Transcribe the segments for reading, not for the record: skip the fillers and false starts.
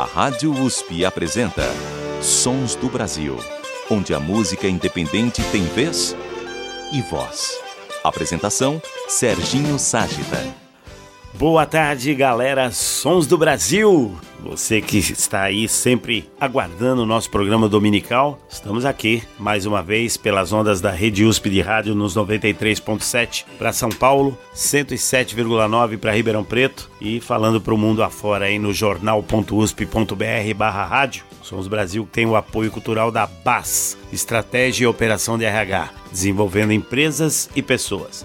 A Rádio USP apresenta Sons do Brasil, onde a música independente tem vez e voz. Apresentação, Serginho Ságita. Boa tarde, galera, Sons do Brasil! Você que está aí sempre aguardando o nosso programa dominical, estamos aqui mais uma vez pelas ondas da Rede USP de Rádio nos 93.7 para São Paulo, 107,9 para Ribeirão Preto e falando para o mundo afora aí no jornal.usp.br/rádio. Sons Brasil tem o apoio cultural da BAS, Estratégia e Operação de RH, desenvolvendo empresas e pessoas.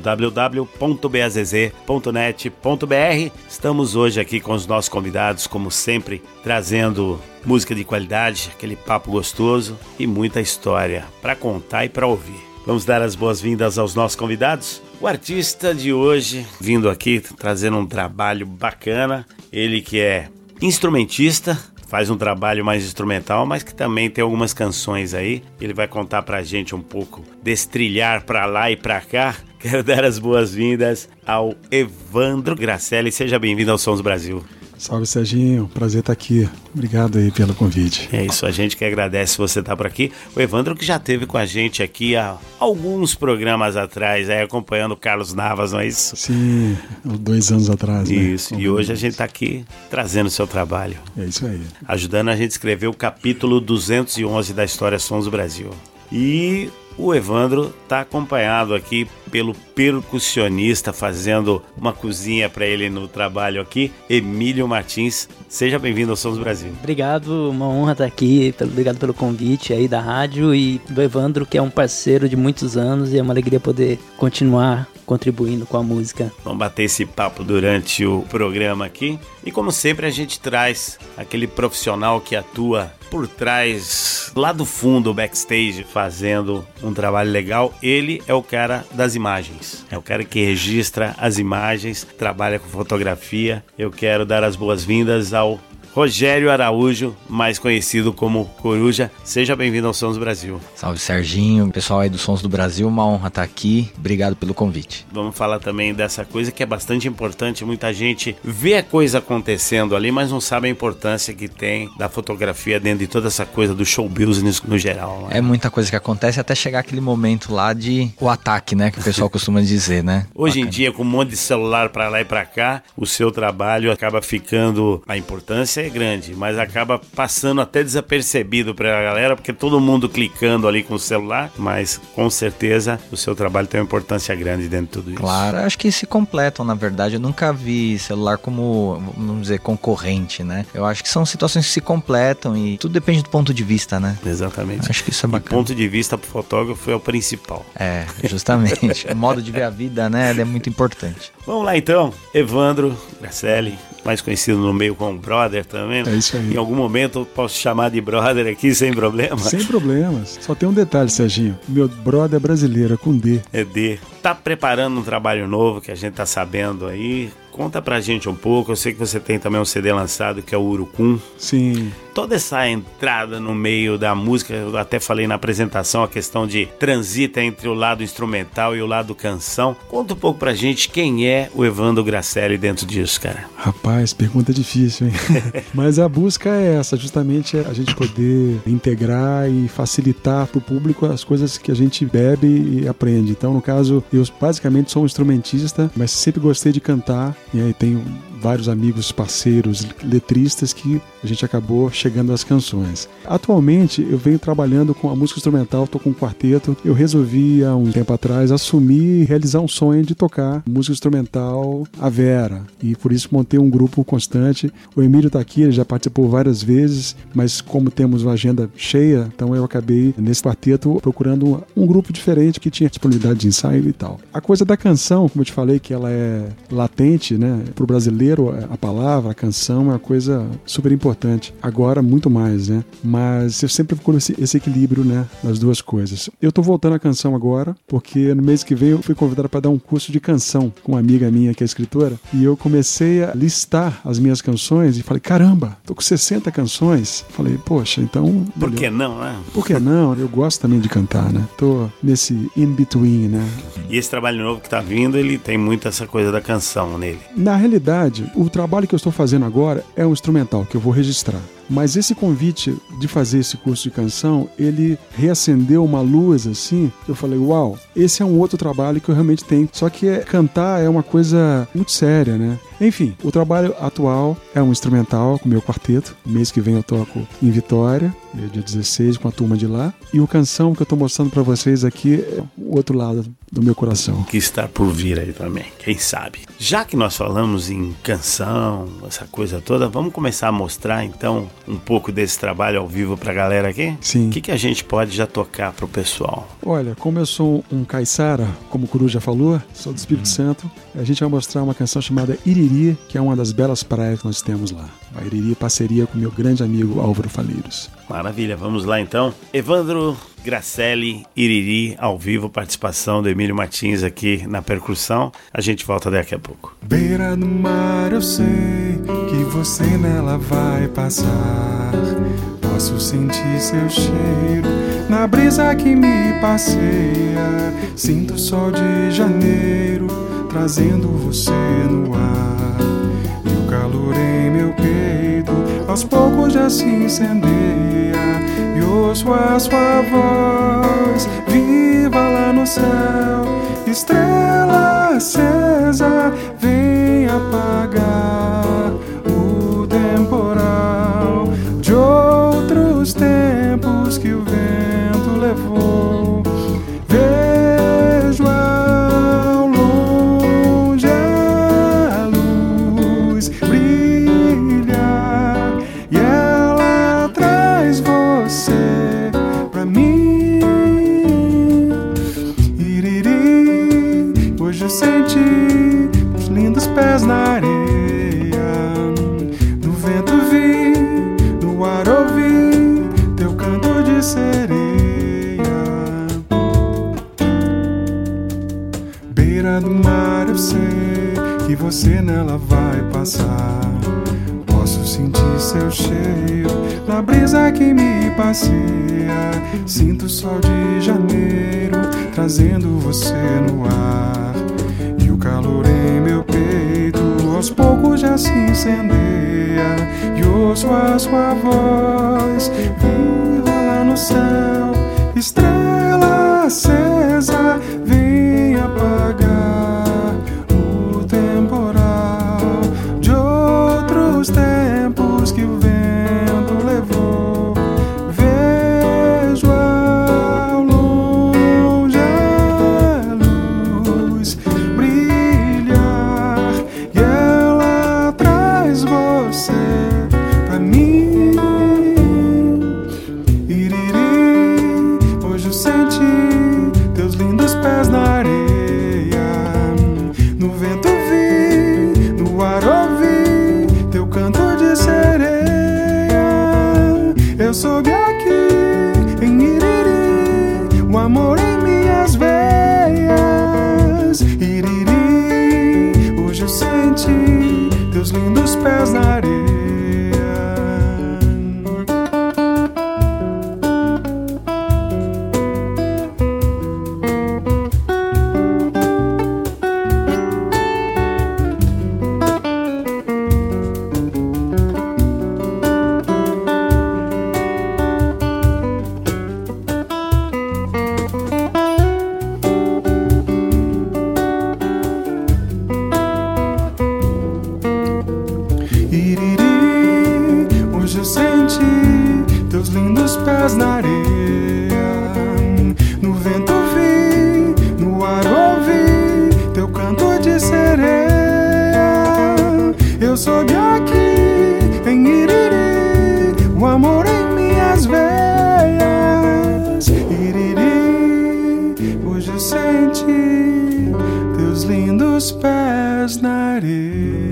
www.bazz.net.br. Estamos hoje aqui com os nossos convidados, como sempre, trazendo música de qualidade, aquele papo gostoso e muita história para contar e para ouvir. Vamos dar as boas-vindas aos nossos convidados. O artista de hoje, vindo aqui, trazendo um trabalho bacana. Ele que é instrumentista, faz um trabalho mais instrumental, mas que também tem algumas canções aí. Ele vai contar pra gente um pouco desse trilhar pra lá e pra cá. Quero dar as boas-vindas ao Evandro Grasselli. Seja bem-vindo ao Sons Brasil. Salve, Serginho, prazer estar aqui. Obrigado aí pelo convite. É isso, a gente que agradece você estar por aqui. O Evandro que já esteve com a gente aqui há alguns programas atrás, aí acompanhando o Carlos Navas, não é isso? Sim, 2 anos atrás. Isso, né? E hoje a gente está aqui trazendo o seu trabalho. É isso aí. Ajudando a gente a escrever o capítulo 211 da história Sons do Brasil. E o Evandro está acompanhado aqui pelo percussionista, fazendo uma cozinha para ele no trabalho aqui, Emílio Martins. Seja bem-vindo ao Sons do Brasil. Obrigado, uma honra estar aqui, obrigado pelo convite aí da rádio e do Evandro, que é um parceiro de muitos anos e é uma alegria poder continuar contribuindo com a música. Vamos bater esse papo durante o programa aqui. E como sempre a gente traz aquele profissional que atua por trás, lá do fundo, backstage, fazendo um trabalho legal. Ele é o cara das imagens. É o cara que registra as imagens, trabalha com fotografia. Eu quero dar as boas-vindas ao Rogério Araújo, mais conhecido como Coruja. Seja bem-vindo ao Sons do Brasil. Salve, Serginho, pessoal aí do Sons do Brasil, uma honra estar aqui. Obrigado pelo convite. Vamos falar também dessa coisa que é bastante importante. Muita gente vê a coisa acontecendo ali, mas não sabe a importância que tem da fotografia dentro de toda essa coisa do show business no geral. Né? É muita coisa que acontece até chegar aquele momento lá de o ataque, né, que o pessoal costuma dizer, né? Hoje em dia, com um monte de celular para lá e para cá, o seu trabalho acaba ficando... A importância é grande, mas acaba passando até desapercebido pra galera, porque todo mundo clicando ali com o celular, mas com certeza o seu trabalho tem uma importância grande dentro de tudo isso. Claro, acho que se completam, na verdade. Eu nunca vi celular como, vamos dizer, concorrente, né? Eu acho que são situações que se completam e tudo depende do ponto de vista, né? Exatamente. Acho que isso é bacana. O ponto de vista pro fotógrafo é o principal. É, justamente. O modo de ver a vida, né, ele é muito importante. Vamos lá então, Evandro Grasselli, mais conhecido no meio como brother também. É isso aí. Em algum momento eu posso chamar de brother aqui sem problema? Sem problemas. Só tem um detalhe, Serginho. Meu brother é brasileiro, é com D. É D. Tá preparando um trabalho novo que a gente tá sabendo aí. Conta pra gente um pouco. Eu sei que você tem também um CD lançado que é o Urucum. Sim. Toda essa entrada no meio da música, eu até falei na apresentação, a questão de transita entre o lado instrumental e o lado canção. Conta um pouco pra gente quem é o Evandro Grasselli dentro disso, cara. Rapaz, pergunta difícil, hein? Mas a busca é essa, justamente a gente poder integrar e facilitar pro público as coisas que a gente bebe e aprende. Então, no caso, eu basicamente sou um instrumentista, mas sempre gostei de cantar. E aí tenho vários amigos, parceiros, letristas que a gente acabou chegando às canções. Atualmente eu venho trabalhando com a música instrumental, estou com um quarteto. Eu resolvi há um tempo atrás assumir e realizar um sonho de tocar música instrumental à Vera, e por isso montei um grupo constante. O Emílio está aqui, ele já participou várias vezes, mas como temos uma agenda cheia, então eu acabei nesse quarteto procurando um grupo diferente que tinha disponibilidade de ensaio e tal. A coisa da canção, como eu te falei, que ela é latente, né, para o brasileiro, a palavra, a canção é uma coisa super importante. Agora, muito mais, né? Mas eu sempre procuro esse equilíbrio, né, das duas coisas. Eu tô voltando à canção agora, porque no mês que vem eu fui convidado para dar um curso de canção com uma amiga minha que é escritora, e eu comecei a listar as minhas canções e falei, caramba, tô com 60 canções. Falei, poxa, então... Por que não, né? Por que não? Eu gosto também de cantar, né? Tô nesse in-between, né? E esse trabalho novo que tá vindo, ele tem muito essa coisa da canção nele. Na realidade, verdade, o trabalho que eu estou fazendo agora é um instrumental que eu vou registrar. Mas esse convite de fazer esse curso de canção, ele reacendeu uma luz assim, eu falei, uau, esse é um outro trabalho que eu realmente tenho. Só que cantar é uma coisa muito séria, né? Enfim, o trabalho atual é um instrumental com o meu quarteto. Mês que vem eu toco em Vitória, dia 16, com a turma de lá. E o canção que eu estou mostrando para vocês aqui é o outro lado do meu coração. Que está por vir aí também, quem sabe. Já que nós falamos em canção, essa coisa toda, vamos começar a mostrar então um pouco desse trabalho ao vivo pra galera aqui? Sim. O que a gente pode já tocar pro pessoal? Olha, como eu sou um caiçara, como o Curu já falou, sou do Espírito Santo, a gente vai mostrar uma canção chamada Iriri, que é uma das belas praias que nós temos lá. A Iriri, parceria com meu grande amigo Álvaro Faleiros. Maravilha, vamos lá então. Evandro Gracelli, Iriri, ao vivo, participação do Emílio Martins aqui na percussão. A gente volta daqui a pouco. Beira do mar eu sei que você nela vai passar. Posso sentir seu cheiro na brisa que me passeia. Sinto o sol de janeiro trazendo você no ar. E o calor em meu peito aos poucos já se incendeia. E ouço a sua voz viva lá no céu. Estrela acesa vem apagar o temporal de outros tempos que o vento levou. Vejo ao longe a luz brilhar e ela traz você pra mim. Iriri, hoje eu senti os lindos pés na areia. No vento vi, no ar ouvi teu canto de sereia. Beira do mar eu sei que você nela vai passar. Posso sentir seu cheiro na brisa que me passeia. Sinto o sol de janeiro trazendo você no ar. E o calor em meu peito aos poucos já se incendeia. E ouço a sua voz viva lá no céu. Estrela acesa vem apagar o temporal de outros tempos que o vento levou. Vejo ao longe a luz brilhar e ela traz você pra mim. Iriri, hoje eu senti teus lindos pés na areia. No vento vi, no ar ouvi teu canto de sereia. Eu soube aqui em Iriri o amor em minhas veias. Iriri, hoje eu senti teus lindos pés na areia. Iriri, hoje eu senti teus lindos pés na areia. No vento vi, no ar ouvi teu canto de sereia. Eu soube aqui em Iriri o amor em minhas veias. Iriri, hoje eu senti teus lindos pés na areia.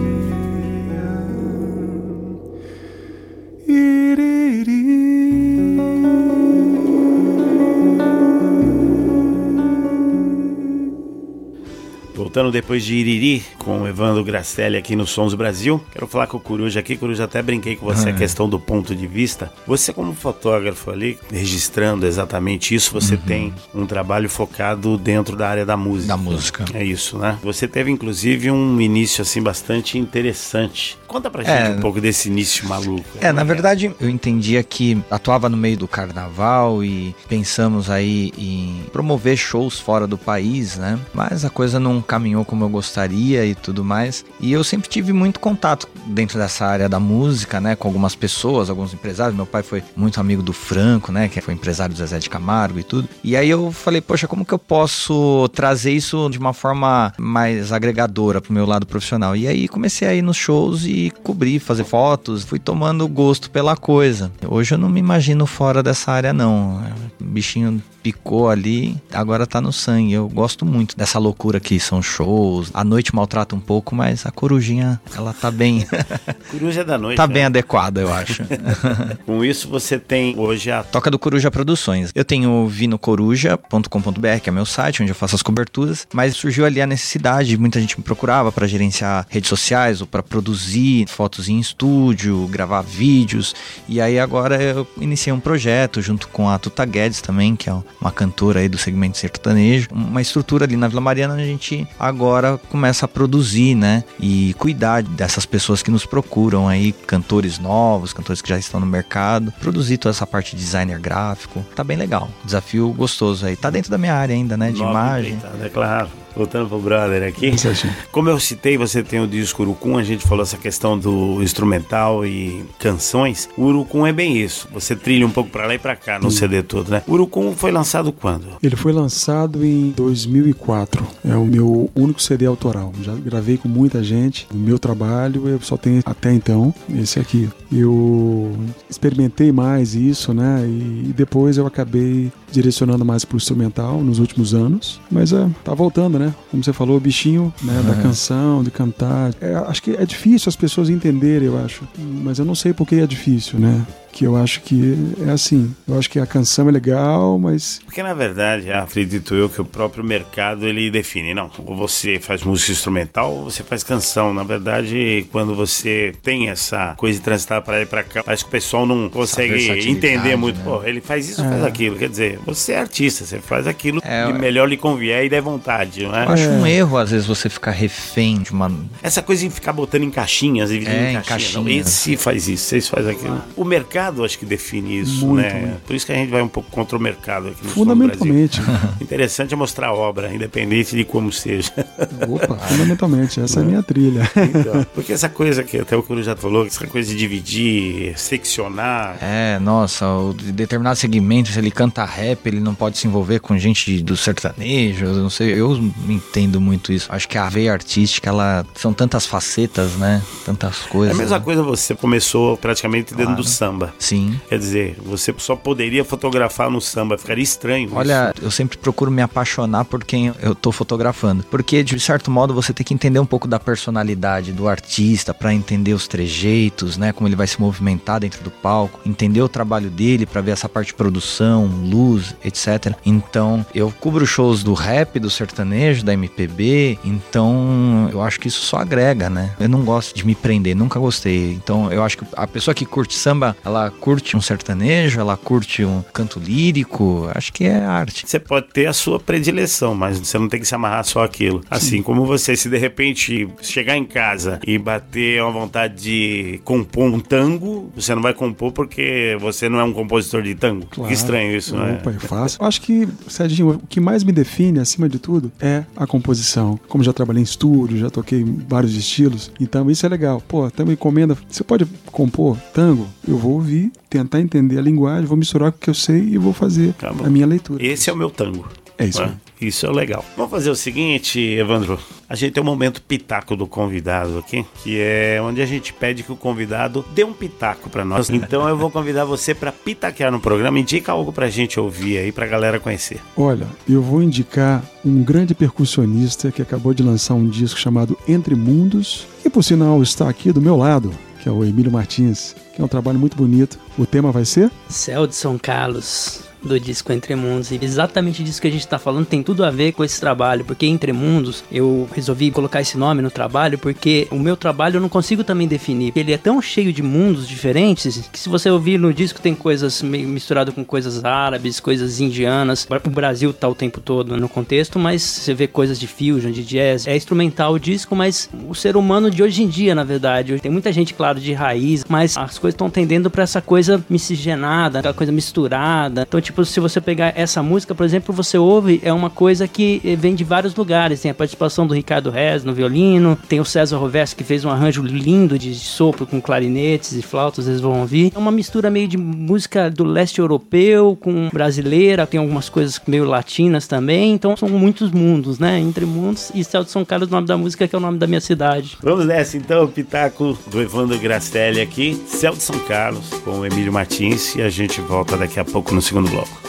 voltando depois de Iriri, com o Evandro Gracelli aqui no Sons do Brasil. Quero falar com o Coruja aqui. Coruja, até brinquei com você a questão do ponto de vista. Você, como fotógrafo ali, registrando exatamente isso, você tem um trabalho focado dentro da área da música. Da música. É isso, né? Você teve, inclusive, um início, assim, bastante interessante. Conta pra gente um pouco desse início maluco. Na verdade, eu entendia que atuava no meio do carnaval e pensamos aí em promover shows fora do país, né? Mas a coisa não caminhou como eu gostaria e tudo mais. E eu sempre tive muito contato dentro dessa área da música, né? Com algumas pessoas, alguns empresários. Meu pai foi muito amigo do Franco, né? Que foi empresário do Zezé de Camargo e tudo. E aí eu falei, poxa, como que eu posso trazer isso de uma forma mais agregadora pro meu lado profissional? E aí comecei a ir nos shows e cobrir, fazer fotos. Fui tomando gosto pela coisa. Hoje eu não me imagino fora dessa área, não. O bichinho picou ali, agora tá no sangue. Eu gosto muito dessa loucura que são shows. A noite maltrata um pouco, mas a corujinha, ela tá bem... Coruja é da noite, tá bem adequada, eu acho. Com isso, você tem hoje a Toca do Coruja Produções. Eu tenho vinocoruja.com.br, que é meu site, onde eu faço as coberturas, mas surgiu ali a necessidade, muita gente me procurava para gerenciar redes sociais ou para produzir fotos em estúdio, gravar vídeos, e aí agora eu iniciei um projeto junto com a Tuta Guedes também, que é uma cantora aí do segmento sertanejo, uma estrutura ali na Vila Mariana onde a gente agora começa a produzir, né, e cuidar dessas pessoas que nos procuram aí, cantores novos, cantores que já estão no mercado, produzir toda essa parte de designer gráfico, tá bem legal, desafio gostoso aí, tá dentro da minha área ainda, né, de imagem. É claro. Voltando pro brother aqui, como eu citei, você tem o disco Urucum, a gente falou essa questão do instrumental e canções. O Urucum é bem isso, você trilha um pouco pra lá e pra cá no CD todo, né? O Urucum foi lançado quando? Ele foi lançado em 2004, é o meu único CD autoral. Já gravei com muita gente, o meu trabalho eu só tenho até então esse aqui. Eu experimentei mais isso, né, e depois eu acabei direcionando mais pro instrumental nos últimos anos, mas tá voltando, né? Como você falou, o bichinho, né, da canção, de cantar. Acho que é difícil as pessoas entenderem, eu acho, mas eu não sei por que é difícil, né? Que eu acho que é assim. Eu acho que a canção é legal, mas... Porque, na verdade, acredito eu que o próprio mercado, ele define. Não, ou você faz música instrumental ou você faz canção. Na verdade, quando você tem essa coisa de transitar para lá e para cá, parece que o pessoal não consegue entender muito. Né? Pô, ele faz isso, faz aquilo. Quer dizer, você é artista, você faz aquilo que melhor lhe convier e der vontade, não é? Eu acho um erro, às vezes, você ficar refém de uma... Essa coisa de ficar botando em caixinhas, em caixinhas. Não, esse faz isso, esse faz aquilo. O mercado, acho que define isso, muito, né? Muito. Por isso que a gente vai um pouco contra o mercado aqui no fundamentalmente. Sul do Brasil. Interessante é mostrar a obra, independente de como seja. Opa, fundamentalmente, essa é a minha trilha. Então, porque essa coisa que até o Curu já falou, essa coisa de dividir, seccionar. Nossa, o determinado segmento, se ele canta rap, ele não pode se envolver com gente do sertanejo, eu não sei, eu entendo muito isso. Acho que a veia artística, são tantas facetas, né? Tantas coisas. É a mesma coisa, você começou praticamente dentro do samba. Sim. Quer dizer, você só poderia fotografar no samba, ficaria estranho. Olha, isso. Eu sempre procuro me apaixonar por quem eu tô fotografando, porque de certo modo você tem que entender um pouco da personalidade do artista para entender os trejeitos, né, como ele vai se movimentar dentro do palco, entender o trabalho dele para ver essa parte de produção, luz, etc. Então, eu cubro shows do rap, do sertanejo, da MPB, então eu acho que isso só agrega, né? Eu não gosto de me prender, nunca gostei. Então, eu acho que a pessoa que curte samba, ela curte um sertanejo, ela curte um canto lírico, acho que é arte. Você pode ter a sua predileção, mas você não tem que se amarrar só àquilo. Assim como você, se de repente chegar em casa e bater uma vontade de compor um tango, você não vai compor porque você não é um compositor de tango. Claro. Que estranho isso, né? Opa, é fácil. Eu acho que, Serginho, o que mais me define, acima de tudo, é a composição. Como já trabalhei em estúdio, já toquei em vários estilos, então isso é legal. Pô, até uma encomenda, você pode compor tango? Eu vou ouvir, tentar entender a linguagem, vou misturar com o que eu sei e vou fazer a minha leitura. Esse é o meu tango. É isso. Isso é legal. Vamos fazer o seguinte, Evandro. A gente tem um momento pitaco do convidado aqui, que é onde a gente pede que o convidado dê um pitaco pra nós. Então eu vou convidar você pra pitaquear no programa. Indica algo pra gente ouvir aí, pra galera conhecer. Olha, eu vou indicar um grande percussionista que acabou de lançar um disco chamado Entre Mundos, que por sinal está aqui do meu lado, que é o Emílio Martins, que é um trabalho muito bonito. O tema vai ser? Céu de São Carlos. do disco Entre Mundos, e exatamente disso que a gente tá falando tem tudo a ver com esse trabalho, porque Entre Mundos, eu resolvi colocar esse nome no trabalho, porque o meu trabalho eu não consigo também definir, ele é tão cheio de mundos diferentes, que se você ouvir no disco tem coisas meio misturado com coisas árabes, coisas indianas, o Brasil tá o tempo todo no contexto, mas você vê coisas de fusion, de jazz, é instrumental o disco, mas o ser humano de hoje em dia, na verdade, tem muita gente, claro, de raiz, mas as coisas estão tendendo pra essa coisa miscigenada, aquela coisa misturada. Então, tipo, se você pegar essa música, por exemplo, você ouve, é uma coisa que vem de vários lugares. Tem a participação do Ricardo Rez no violino, tem o César Rovessi, que fez um arranjo lindo de sopro com clarinetes e flautas, vocês vão ouvir. É uma mistura meio de música do leste europeu com brasileira, tem algumas coisas meio latinas também, então são muitos mundos, né? Entre Mundos, e Céu de São Carlos, o nome da música, que é o nome da minha cidade. Vamos nessa então, o pitaco do Evandro Gracelli aqui, Céu de São Carlos, com o Emílio Martins, e a gente volta daqui a pouco no segundo bloco.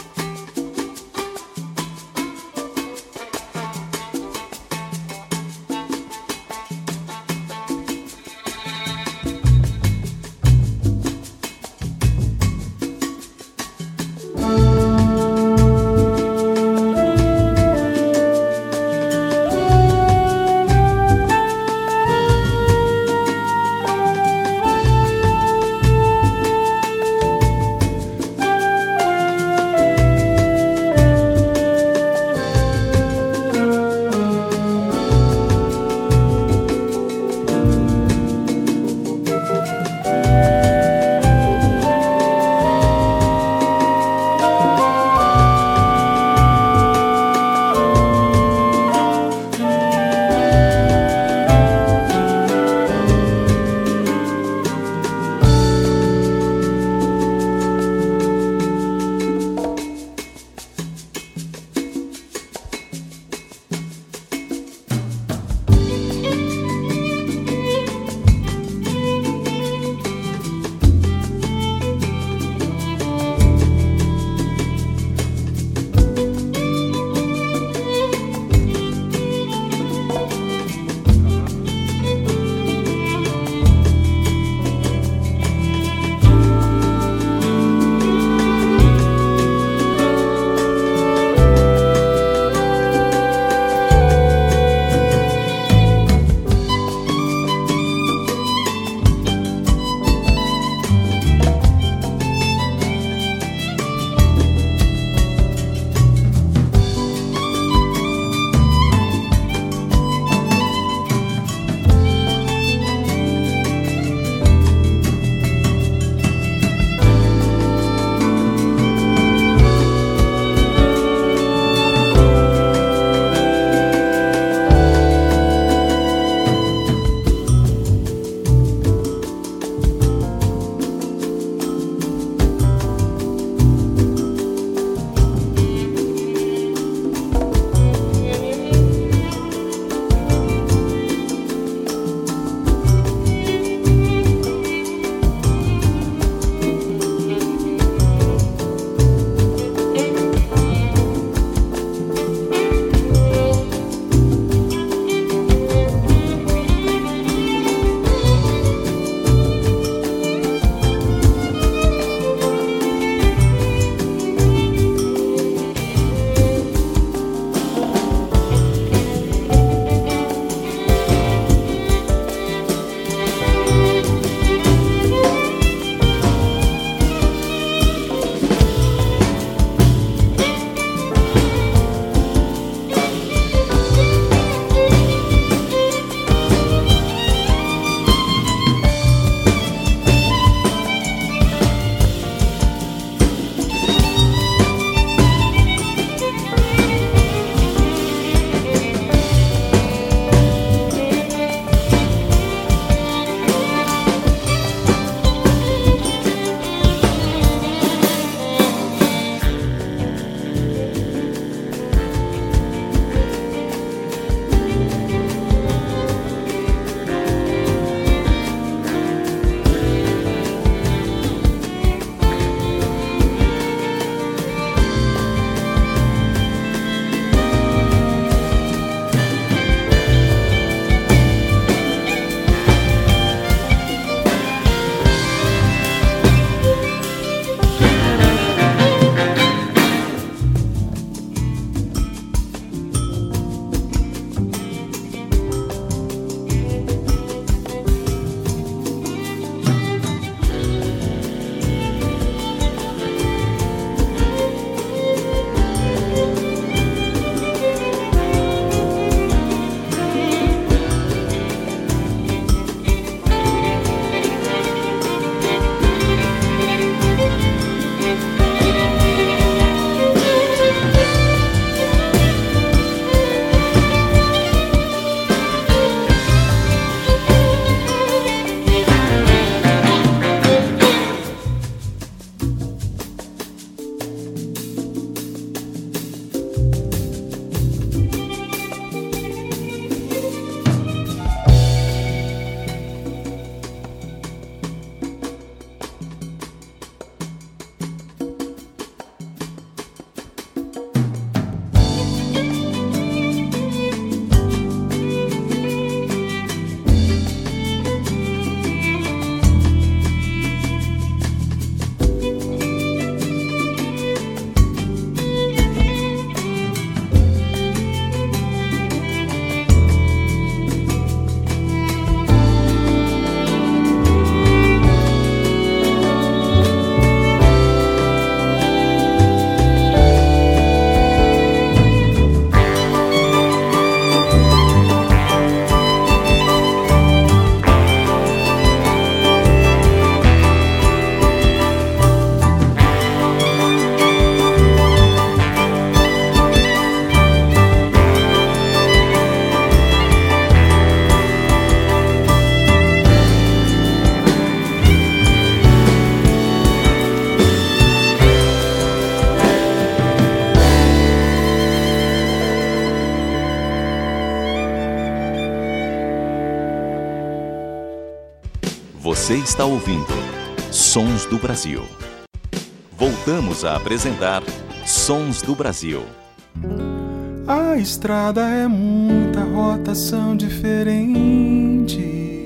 Você está ouvindo Sons do Brasil. Voltamos a apresentar Sons do Brasil. A estrada é muita rotação diferentes,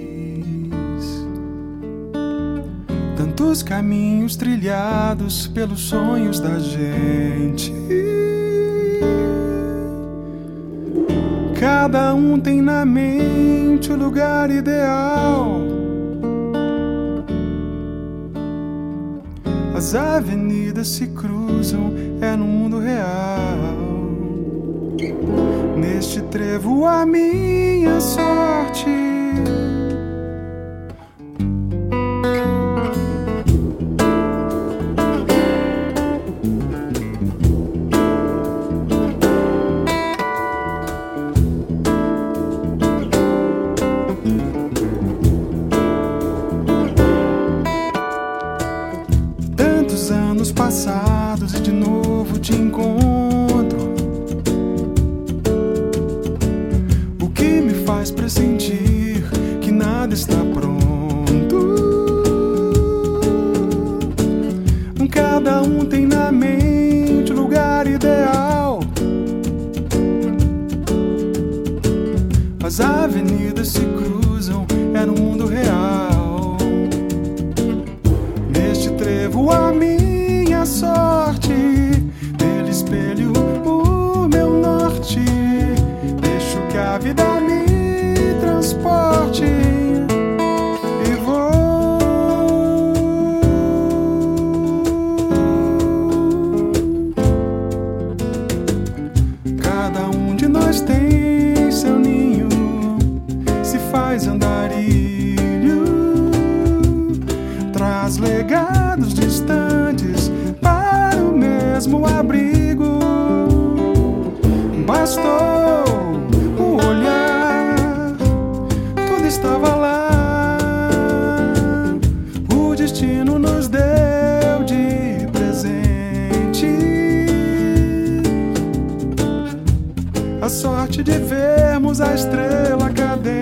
tantos caminhos trilhados pelos sonhos da gente. Cada um tem na mente o lugar ideal. As avenidas se cruzam, é no mundo real. Neste trevo a minha sorte. Tantos anos passados e de novo te encontro. Faz pressentir que nada está pronto. Cada um tem na mente o lugar ideal. As avenidas se cruzam, é no mundo real. Neste trevo a minha sorte, nele espelho o meu norte. Deixo que a vida me transporte e vou. Cada um de nós tem seu ninho, se faz andarilho, traz legados distantes para o mesmo abrigo. Bastou o olhar, tudo estava lá. O destino nos deu de presente a sorte de vermos a estrela cadente.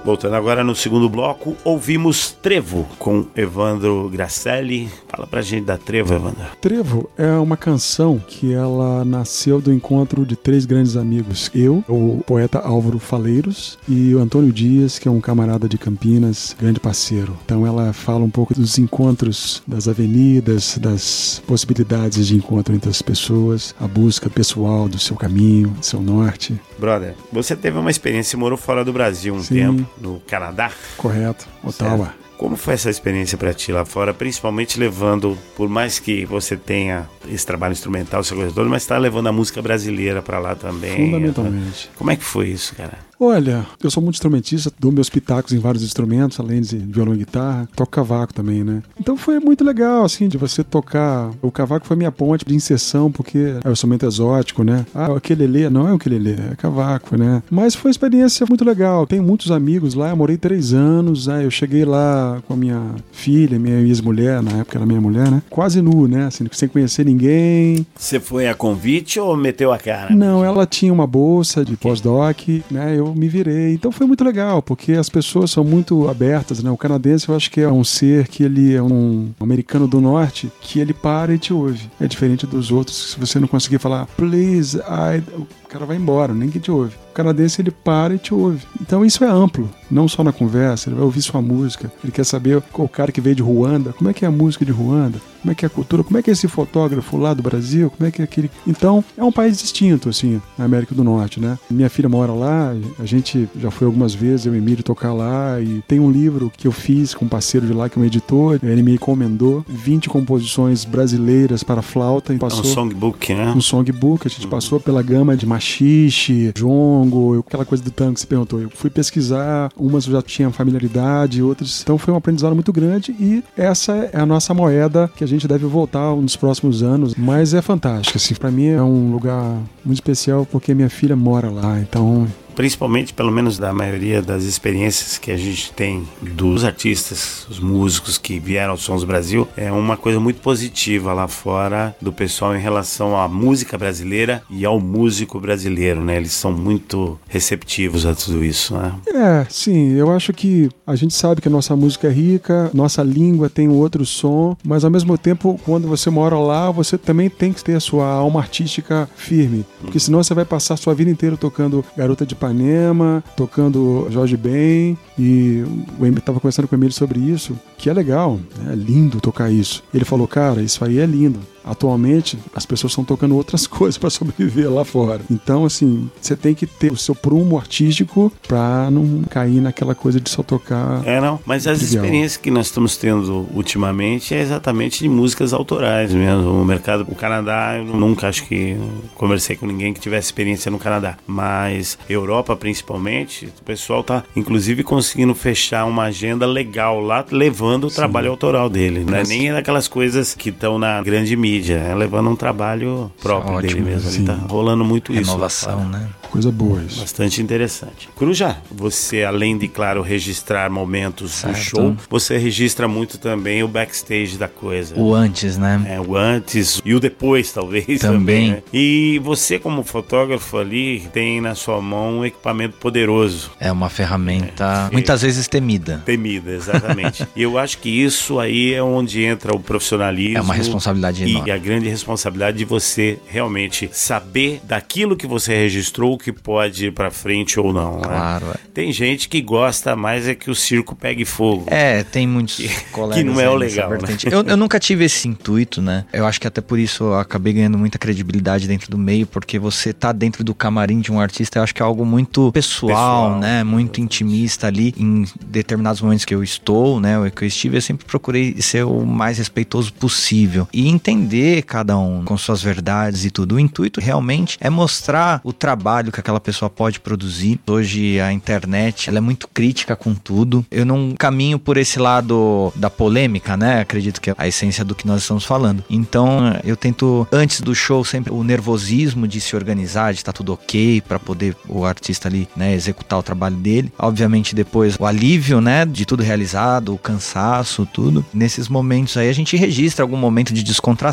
Voltando agora no segundo bloco, ouvimos Trevo com Evandro Gracelli. Fala pra gente da Trevo, Evandro. Trevo é uma canção que ela nasceu do encontro de 3 grandes amigos. Eu, o poeta Álvaro Faleiros, e o Antônio Dias, que é um camarada de Campinas, grande parceiro. Então ela fala um pouco dos encontros, das avenidas, das possibilidades de encontro entre as pessoas, a busca pessoal do seu caminho, do seu norte. Brother, você teve uma experiência, morou fora do Brasil um tempo, no Canadá? Correto, Ottawa. Certo. Como foi essa experiência para ti lá fora, principalmente levando, por mais que você tenha esse trabalho instrumental, essa coisa toda, mas está levando a música brasileira para lá também? Fundamentalmente. Como é que foi isso, cara? Olha, eu sou muito instrumentista, dou meus pitacos em vários instrumentos, além de violão e guitarra, toco cavaco também, né? Então foi muito legal, assim, de você tocar. O cavaco foi minha ponte de inserção, porque é um instrumento exótico, né? Ah, o ukulele, não é o ukulele, é cavaco, né? Mas foi uma experiência muito legal. Tenho muitos amigos lá, eu morei 3 anos, eu cheguei lá com a minha filha, minha ex-mulher, na época era minha mulher, né? Quase nu, né? Assim, sem conhecer ninguém. Você foi a convite ou meteu a cara? Não, ela tinha uma bolsa de pós-doc, né? Eu me virei. Então foi muito legal, porque as pessoas são muito abertas, né? O canadense eu acho que é um ser que ele é um americano do norte, que ele para e te ouve. É diferente dos outros, se você não conseguir falar please, o cara vai embora, nem que te ouve. O canadense, ele para e te ouve. Então isso é amplo, não só na conversa, ele vai ouvir sua música, ele quer saber o cara que veio de Ruanda, como é que é a música de Ruanda, como é que é a cultura, como é que é esse fotógrafo lá do Brasil, como é que é aquele... Então, é um país distinto, assim, na América do Norte, né? Minha filha mora lá, a gente já foi algumas vezes, eu e Emílio tocar lá, e tem um livro que eu fiz com um parceiro de lá, que é um editor, ele me encomendou 20 composições brasileiras para flauta, e passou... Um songbook, né? Um songbook, a gente passou pela gama de machixe, jongo, aquela coisa do tango que você perguntou. Eu fui pesquisar, umas já tinham familiaridade, outras... Então foi um aprendizado muito grande, e essa é a nossa moeda que a gente deve voltar nos próximos anos, mas é fantástico, assim, pra mim é um lugar muito especial porque minha filha mora lá, então... Principalmente, pelo menos da maioria das experiências que a gente tem dos artistas, os músicos que vieram aos Sons do Brasil, é uma coisa muito positiva lá fora do pessoal em relação à música brasileira e ao músico brasileiro, né? Eles são muito receptivos a tudo isso, né? Sim, eu acho que a gente sabe que a nossa música é rica, nossa língua tem um outro som, mas ao mesmo tempo, quando você mora lá, você também tem que ter a sua alma artística firme, porque senão você vai passar a sua vida inteira tocando Garota de Ipanema, tocando Jorge Ben, e eu estava conversando com o Emílio sobre isso, que é legal, é lindo tocar isso. Ele falou, cara, isso aí é lindo. Atualmente, as pessoas estão tocando outras coisas para sobreviver lá fora. Então, assim, você tem que ter o seu prumo artístico para não cair naquela coisa de só tocar... Mas as experiências que nós estamos tendo ultimamente é exatamente de músicas autorais mesmo. O mercado, o Canadá, eu nunca acho que conversei com ninguém que tivesse experiência no Canadá. Mas Europa, principalmente, o pessoal tá, inclusive, conseguindo fechar uma agenda legal lá, levando o trabalho autoral dele. Não é nem daquelas coisas que estão na grande mídia. Levando um trabalho próprio dele mesmo. Sim. Tá rolando muito Renovação, isso. Né? Coisa boa isso. Bastante interessante. Coruja, você, além de, claro, registrar momentos do show, você registra muito também o backstage da coisa. O antes, né? O antes e o depois, talvez. Também. Né? E você, como fotógrafo ali, tem na sua mão um equipamento poderoso. É uma ferramenta muitas vezes temida. Temida, exatamente. E eu acho que isso aí é onde entra o profissionalismo. É uma responsabilidade enorme. E a grande responsabilidade de você realmente saber daquilo que você registrou que pode ir pra frente ou não. Claro. Né? Tem gente que gosta mais que o circo pegue fogo. Tem muitos colegas que não é o legal, né? Eu nunca tive esse intuito, né? Eu acho que até por isso eu acabei ganhando muita credibilidade dentro do meio, porque você tá dentro do camarim de um artista, eu acho que é algo muito pessoal, né? Muito intimista ali. Em determinados momentos que eu estou, né? Ou que eu estive, eu sempre procurei ser o mais respeitoso possível. E entender cada um com suas verdades e tudo. O intuito realmente é mostrar o trabalho que aquela pessoa pode produzir. Hoje a internet, ela é muito crítica com tudo. Eu não caminho por esse lado da polêmica, né? Acredito que é a essência do que nós estamos falando. Então, eu tento, antes do show, sempre o nervosismo de se organizar, de estar tudo ok, para poder o artista ali, né, executar o trabalho dele. Obviamente, depois, o alívio, né, de tudo realizado, o cansaço, tudo. Nesses momentos aí, a gente registra algum momento de descontração,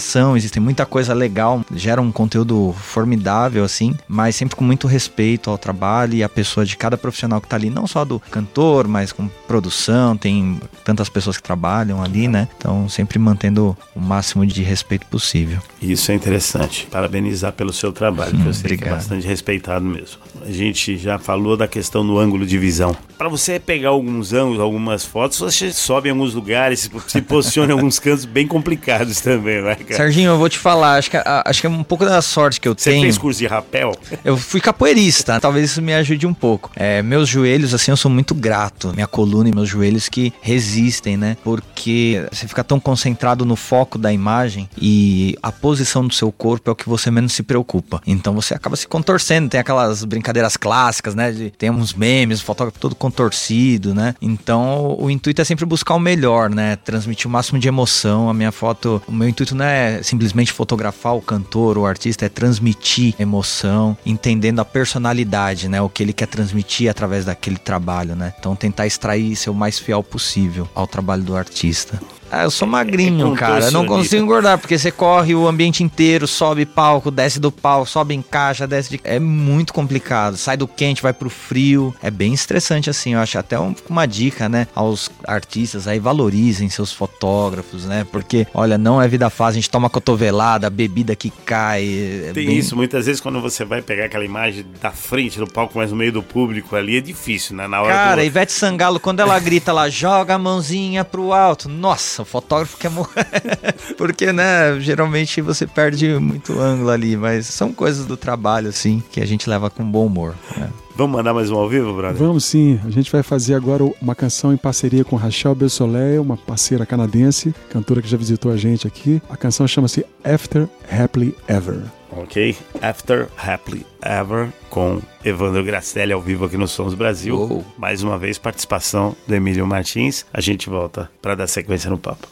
interação, existe muita coisa legal, gera um conteúdo formidável, assim, mas sempre com muito respeito ao trabalho e à pessoa de cada profissional que tá ali, não só do cantor, mas com produção, tem tantas pessoas que trabalham ali, né? Então, sempre mantendo o máximo de respeito possível. Isso é interessante. Parabenizar pelo seu trabalho, que eu sei que é Obrigado. bastante respeitado mesmo. A gente já falou da questão do ângulo de visão. Para você pegar alguns ângulos, algumas fotos, você sobe em alguns lugares, se posiciona em alguns cantos bem complicados também, né, cara? Serginho, eu vou te falar, acho que é um pouco da sorte que eu Você tenho. fez curso de rapel? Eu fui capoeirista, talvez isso me ajude um pouco. Meus joelhos, assim, eu sou muito grato. Minha coluna e meus joelhos que resistem, né? Porque você fica tão concentrado no foco da imagem e a posição do seu corpo é o que você menos se preocupa. Então você acaba se contorcendo, tem aquelas brincadeiras clássicas, né? Tem uns memes, o fotógrafo todo contorcido, né? Então o intuito é sempre buscar o melhor, né? Transmitir o máximo de emoção. A minha foto, o meu intuito não é simplesmente fotografar o cantor, o artista, é transmitir emoção, entendendo a personalidade, né? O que ele quer transmitir através daquele trabalho, né? Então tentar extrair ser o mais fiel possível ao trabalho do artista. Eu sou magrinho, cara, eu não consigo engordar, porque você corre o ambiente inteiro, sobe palco, desce do palco, sobe em caixa, desce de... É muito complicado, sai do quente, vai pro frio, é bem estressante assim, eu acho até uma dica, né, aos artistas aí, valorizem seus fotógrafos, né, porque, olha, não é vida fácil, a gente toma cotovelada, bebida que cai... Tem bem... isso, muitas vezes quando você vai pegar aquela imagem da frente do palco, mas no meio do público ali, é difícil, né, na hora cara, Ivete Sangalo, quando ela grita lá, joga a mãozinha pro alto, nossa, o fotógrafo quer morrer, porque, né, geralmente você perde muito ângulo ali, mas são coisas do trabalho, assim, que a gente leva com bom humor, né? Vamos mandar mais um ao vivo, brother? Vamos sim, a gente vai fazer agora uma canção em parceria com Rachel Beausoleil, uma parceira canadense, cantora que já visitou a gente aqui. A canção chama-se After Happily Ever. Ok, After Happily Ever, com Evandro Gracelli ao vivo aqui no Sons Brasil. Uou. Mais uma vez, participação do Emílio Martins. A gente volta para dar sequência no papo.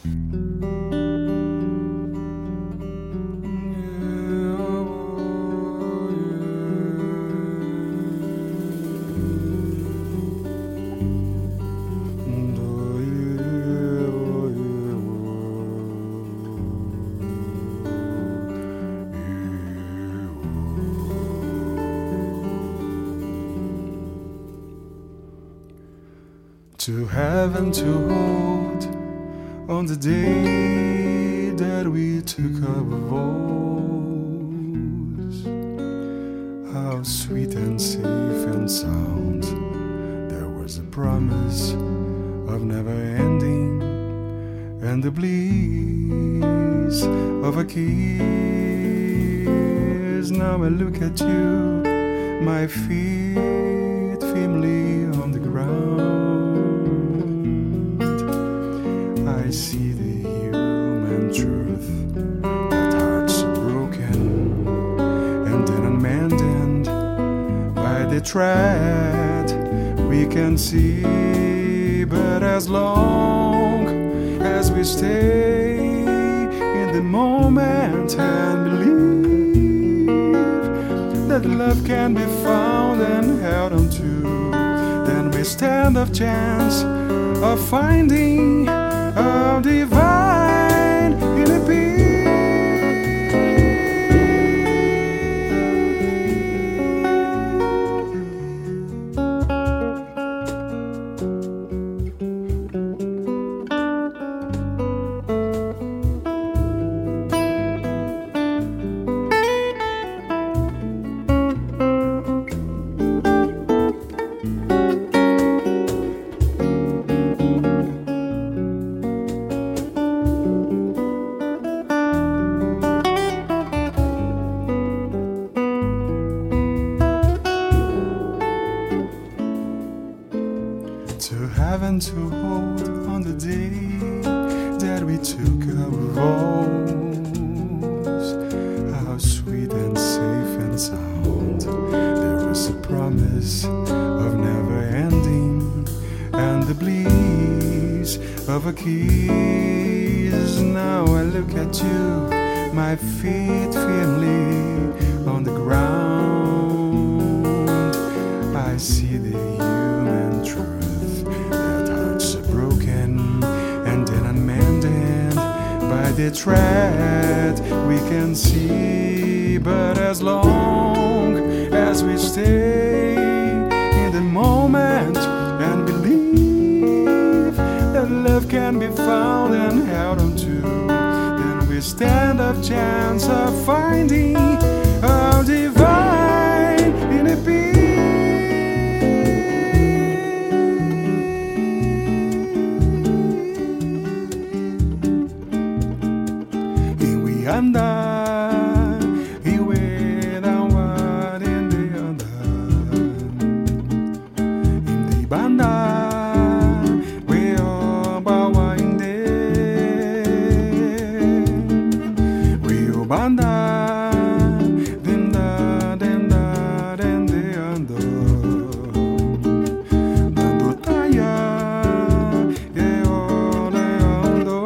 To have and to hold on the day that we took our vows. How sweet and safe and sound. There was a promise of never ending, and the bliss of a kiss. Now I look at you, my feet firmly on the ground. I see the human truth, that hearts are broken and then unmended by the thread we can see. But as long as we stay in the moment and believe that love can be found and held on to, then we stand a chance of finding a divine inner peace. To have and to hold on the day that we took our vows. How sweet and safe and sound. There was a promise of never ending, and the bliss of a kiss. Now I look at you, my feet firmly on the ground. I see the human truth, that hearts are broken and then unmended by they tread we can see, but as long as we stay in the moment and believe that love can be found and held on to, then we stand a chance of finding our divine inner peace. Andar e wedawad in the andar in the bandar we obawa in the we obanda denda denda dende ando dando taya e ole ando.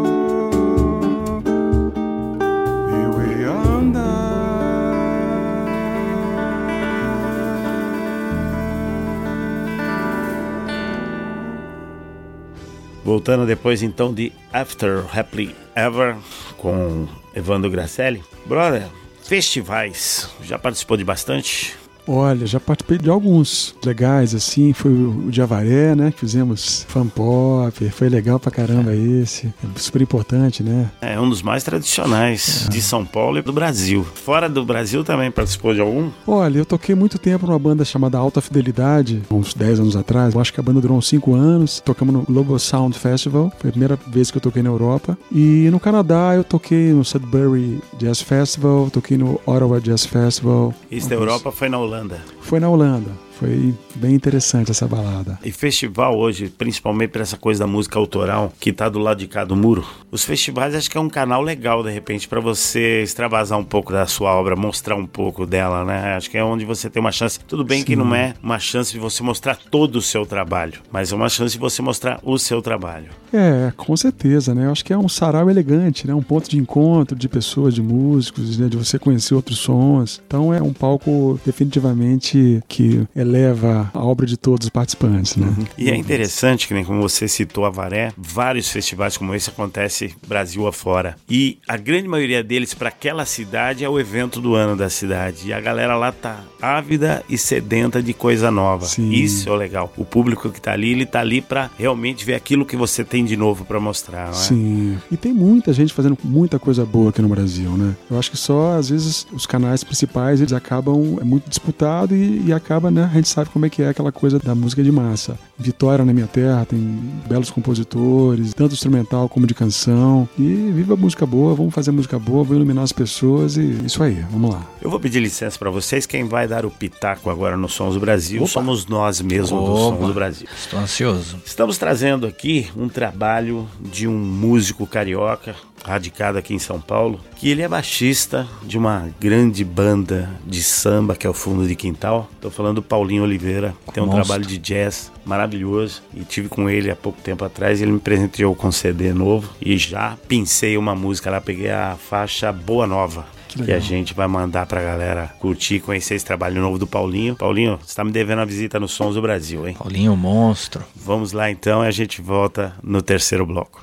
Voltando depois então de After Happily Ever com Evandro Gracelli. Brother, festivais, já participou de bastante? Olha, já participei de alguns legais, assim, foi o de Avaré, né, que fizemos Fan Pop, foi legal pra caramba esse, é super importante, né? É um dos mais tradicionais de São Paulo e do Brasil. Fora do Brasil também participou de algum? Olha, eu toquei muito tempo numa banda chamada Alta Fidelidade, uns 10 anos atrás, eu acho que a banda durou uns 5 anos, tocamos no Global Sound Festival, foi a primeira vez que eu toquei na Europa, e no Canadá eu toquei no Sudbury Jazz Festival, toquei no Ottawa Jazz Festival. Isso da Europa foi na Holanda? Foi na Holanda. Foi bem interessante essa balada. E festival hoje, principalmente por essa coisa da música autoral, que tá do lado de cá do muro, os festivais acho que é um canal legal, de repente, para você extravasar um pouco da sua obra, mostrar um pouco dela, né? Acho que é onde você tem uma chance. Tudo bem que não é uma chance de você mostrar todo o seu trabalho, mas é uma chance de você mostrar o seu trabalho. É, com certeza, né? Eu acho que é um sarau elegante, né? Um ponto de encontro de pessoas, de músicos, né? De você conhecer outros sons. Então é um palco definitivamente que eleva a obra de todos os participantes, né? E é interessante que, nem como você citou Avaré, vários festivais como esse acontecem Brasil afora. E a grande maioria deles, para aquela cidade, é o evento do ano da cidade. E a galera lá tá ávida e sedenta de coisa nova. Sim. Isso é o legal. O público que tá ali, ele tá ali para realmente ver aquilo que você tem de novo para mostrar, não é? Sim. E tem muita gente fazendo muita coisa boa aqui no Brasil, né? Eu acho que só, às vezes, os canais principais, eles acabam, é muito disputado e acaba, né? A gente sabe como é que é aquela coisa da música de massa. Vitória, na minha terra, tem belos compositores, tanto instrumental como de canção. E viva a música boa, vamos fazer música boa, vamos iluminar as pessoas e isso aí, vamos lá. Eu vou pedir licença para vocês, quem vai dar o pitaco agora no Sons do Brasil somos nós mesmos do Sons do Brasil. Estou ansioso. Estamos trazendo aqui um trabalho de um músico carioca, radicado aqui em São Paulo, que ele é baixista de uma grande banda de samba que é o Fundo de Quintal. Estou falando do Paulinho Oliveira, que tem um trabalho de jazz maravilhoso e tive com ele há pouco tempo atrás. Ele me presenteou com um CD novo e já pincei uma música lá, peguei a faixa Boa Nova, que a gente vai mandar pra galera curtir e conhecer esse trabalho novo do Paulinho. Paulinho, você tá me devendo uma visita no Sons do Brasil, hein? Paulinho, monstro. Vamos lá então e a gente volta no terceiro bloco.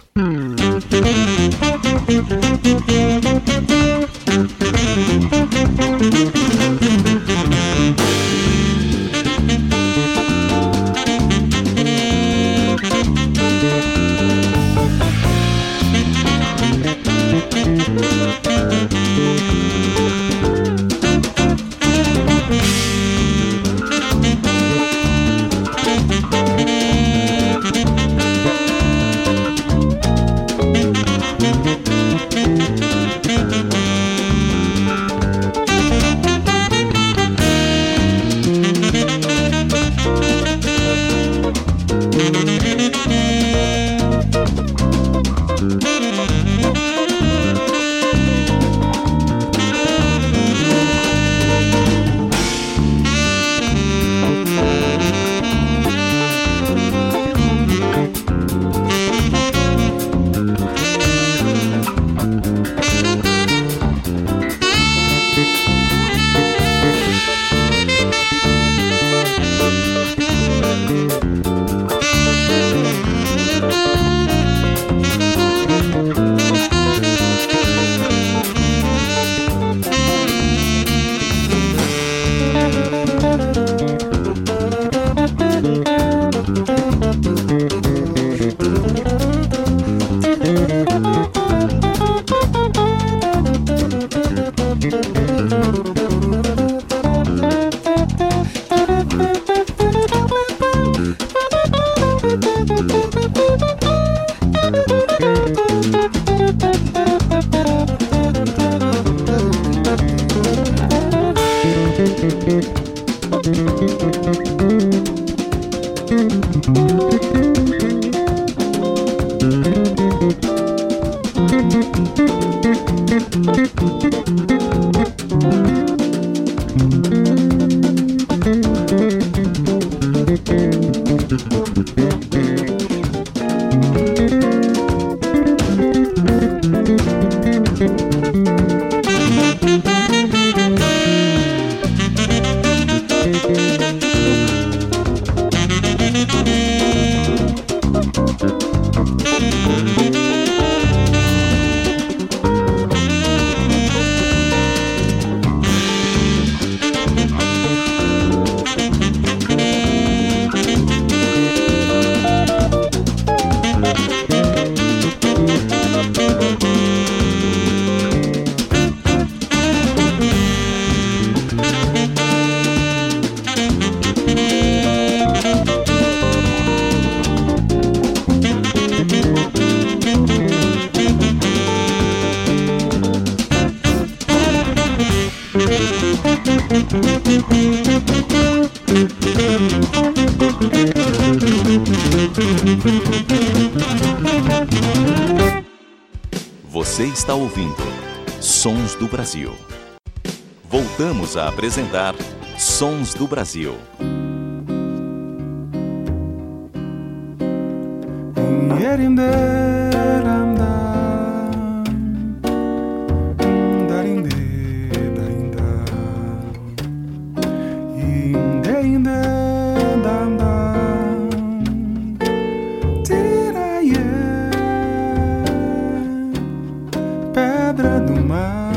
Você está ouvindo Sons do Brasil. Voltamos a apresentar Sons do Brasil. Pedra do mar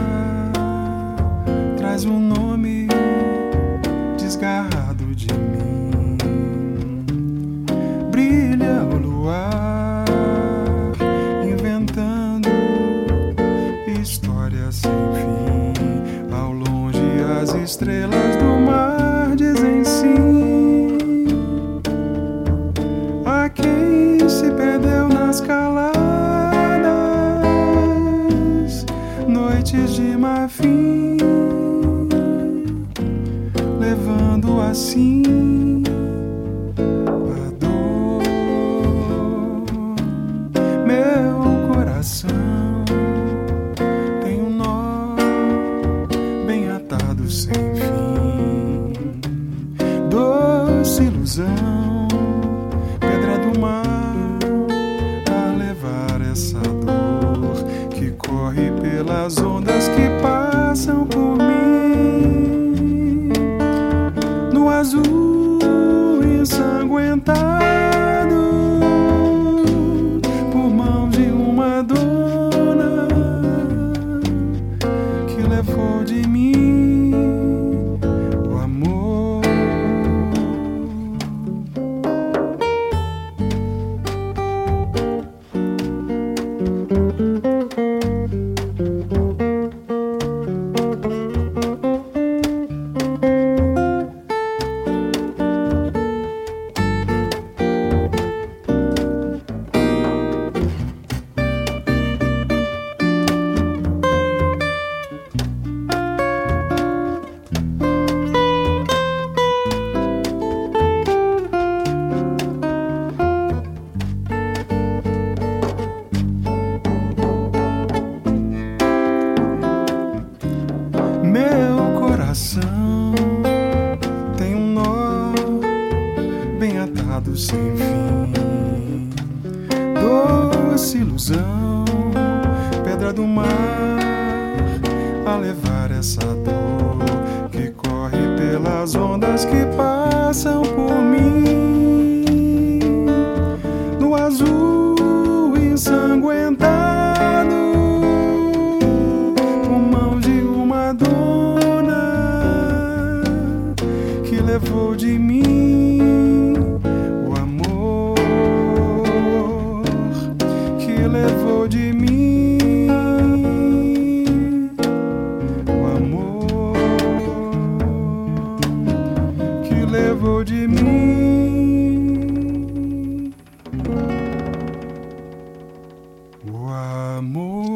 traz um nome desgarrado de mim. Brilha o luar, inventando histórias sem fim. Ao longe as estrelas do mar dizem sim. A quem se perdeu nas caladas, noites de marfim, levando assim a dor. Meu coração tem um nó bem atado sem fim. Doce ilusão, pedra do mar, a levar essa dor que corre pelas ondas que passam por mim, no azul ensanguentado, por mãos de uma dona que levou de mim o amor. Meu coração tem um nó bem atado sem fim. Doce ilusão, pedra do mar, a levar essa dor que corre pelas ondas que passam por mim, no azul ensanguentado, levou de mim o amor, que levou de mim o amor, que levou de mim o amor.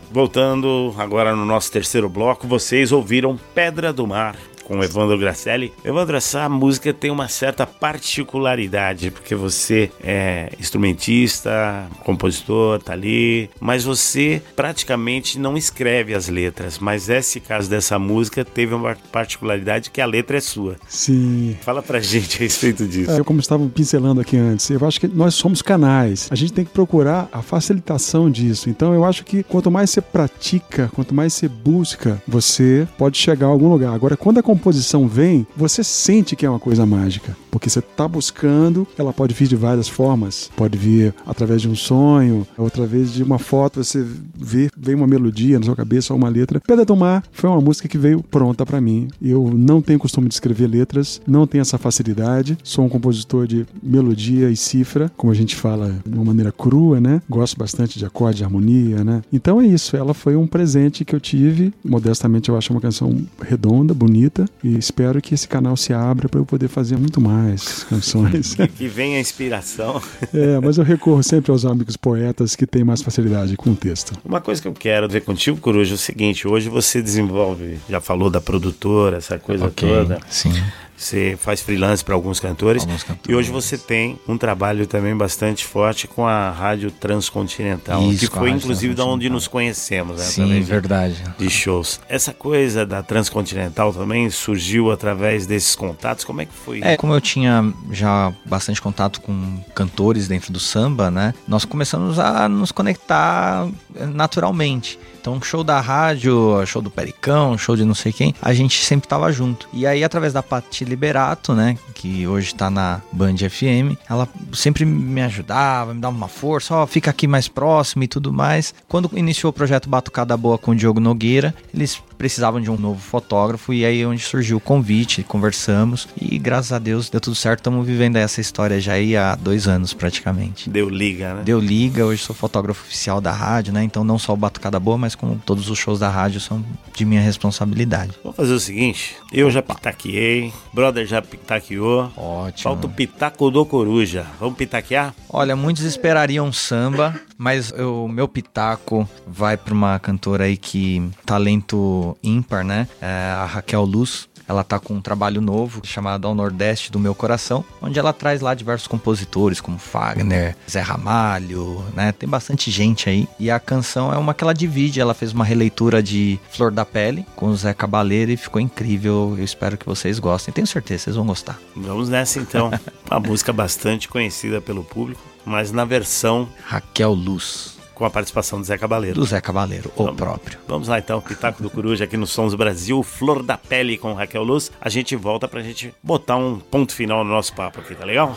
Voltando agora no nosso terceiro bloco, vocês ouviram Pedra do Mar, com Evandro Gracelli. Evandro, essa música tem uma certa particularidade, porque você é instrumentista, compositor, tá ali, mas você praticamente não escreve as letras, mas esse caso dessa música teve uma particularidade que a letra é sua. Sim. Fala pra gente a respeito disso. Eu, como estava pincelando aqui antes, eu acho que nós somos canais. A gente tem que procurar a facilitação disso. Então eu acho que quanto mais você pratica, quanto mais você busca, você pode chegar a algum lugar. Agora, quando a composição vem, você sente que é uma coisa mágica, porque você está buscando, ela pode vir de várias formas, pode vir através de um sonho, através de uma foto, você vem uma melodia na sua cabeça ou uma letra. Pedra do Mar foi uma música que veio pronta para mim. Eu não tenho costume de escrever letras, não tenho essa facilidade, sou um compositor de melodia e cifra, como a gente fala de uma maneira crua, né? Gosto bastante de acorde, de harmonia, né? Então é isso, ela foi um presente que eu tive, modestamente eu acho uma canção redonda, bonita, e espero que esse canal se abra para eu poder fazer muito mais canções. Que venha a inspiração. Mas eu recorro sempre aos amigos poetas que têm mais facilidade com o texto. Uma coisa que eu quero ver contigo, Coruja, é o seguinte: hoje você desenvolve, já falou da produtora, essa coisa toda. Sim. Você faz freelance para alguns cantores. E hoje você tem um trabalho também bastante forte com a Rádio Transcontinental, Isso, que foi inclusive da onde nos conhecemos, né? Sim, verdade. De shows. Essa coisa da Transcontinental também surgiu através desses contatos? Como é que foi? Como eu tinha já bastante contato com cantores dentro do samba, né? Nós começamos a nos conectar naturalmente. Então, show da rádio, show do Pericão, show de não sei quem, a gente sempre tava junto. E aí, através da Pati Liberato, né, que hoje tá na Band FM, ela sempre me ajudava, me dava uma força, fica aqui mais próximo e tudo mais. Quando iniciou o projeto Batucada Boa com o Diogo Nogueira, eles precisavam de um novo fotógrafo, e aí é onde surgiu o convite, conversamos, e graças a Deus deu tudo certo, estamos vivendo essa história já aí há 2 anos praticamente. Deu liga, né? Deu liga, hoje sou fotógrafo oficial da rádio, né, então não só o Batucada Boa, mas como todos os shows da rádio são de minha responsabilidade. Vamos fazer o seguinte, eu já pitaqueei, brother já pitaqueou. Ótimo. Falta o pitaco do Coruja. Vamos pitaquear? Olha, muitos esperariam samba, mas o meu pitaco vai para uma cantora aí que talento ímpar, né? A Raquel Luz. Ela tá com um trabalho novo chamado Ao Nordeste do Meu Coração, onde ela traz lá diversos compositores como Fagner, Zé Ramalho, né? Tem bastante gente aí. E a canção é uma que ela divide. Ela fez uma releitura de Flor da Pele com o Zé Cabaleiro e ficou incrível. Eu espero que vocês gostem. Tenho certeza, vocês vão gostar. Vamos nessa então. Uma música bastante conhecida pelo público, mas na versão Raquel Luz. Com a participação do Zé Cabaleiro. Do Zé Cabaleiro, o próprio. Vamos lá então, Pitaco do Coruja aqui no Sons do Brasil, Flor da Pele com Raquel Luz. A gente volta pra gente botar um ponto final no nosso papo aqui, tá legal?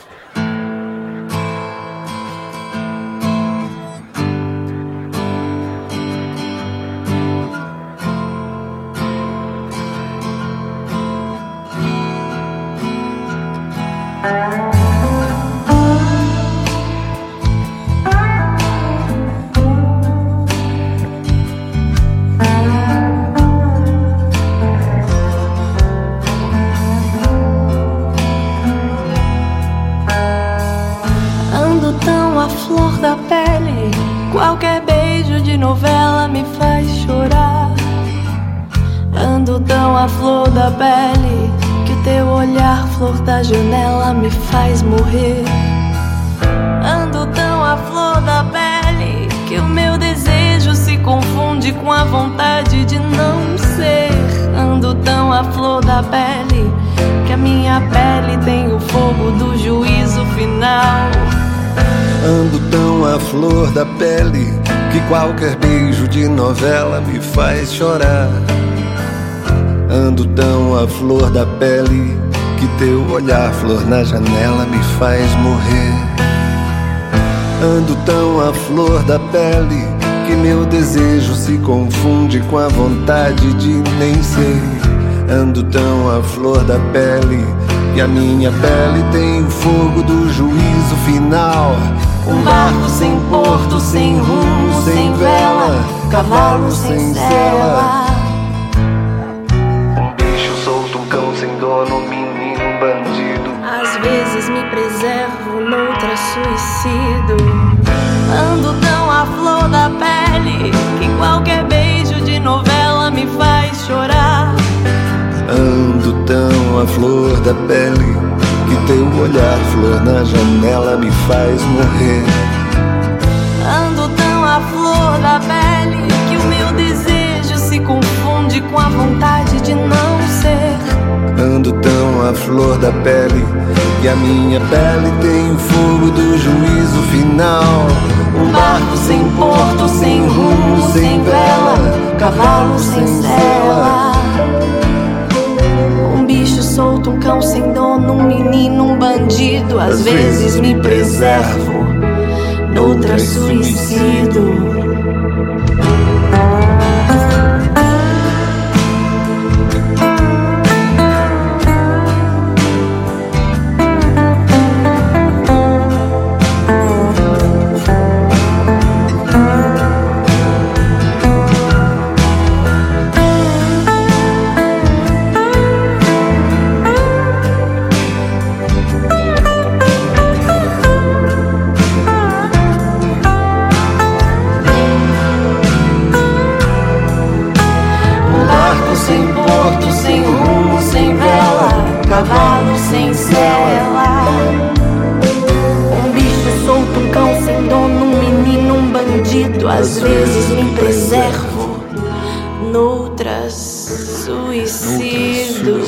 Qualquer beijo de novela me faz chorar. Ando tão à flor da pele que o teu olhar, flor da janela, me faz morrer. Ando tão à flor da pele que o meu desejo se confunde com a vontade de não ser. Ando tão à flor da pele que a minha pele tem o fogo do juízo final. Ando tão à flor da pele que qualquer beijo de novela me faz chorar. Ando tão à flor da pele que teu olhar, flor na janela, me faz morrer. Ando tão à flor da pele que meu desejo se confunde com a vontade de nem ser. Ando tão à flor da pele que a minha pele tem o fogo do juízo final. Um barco sem porto, sem rumo, sem vela, cavalo sem sela. Um bicho solto, um cão sem dono, um menino bandido. Às vezes me preservo, noutra suicido. Ando tão à flor da pele que qualquer da janela me faz morrer. Ando tão à flor da pele que o meu desejo se confunde com a vontade de não ser. Ando tão à flor da pele que a minha pele tem o fogo do juízo final. Um barco sem porto, sem rumo, sem vela, cavalo sem sela. Um bicho solto, um cão sem dono, um menino, um bandido. Às vezes me preservo, noutras suicido. Cavalo sem sela. Um bicho solto, um cão sem dono, um menino, um bandido. Às vezes me preservo, noutras suicido.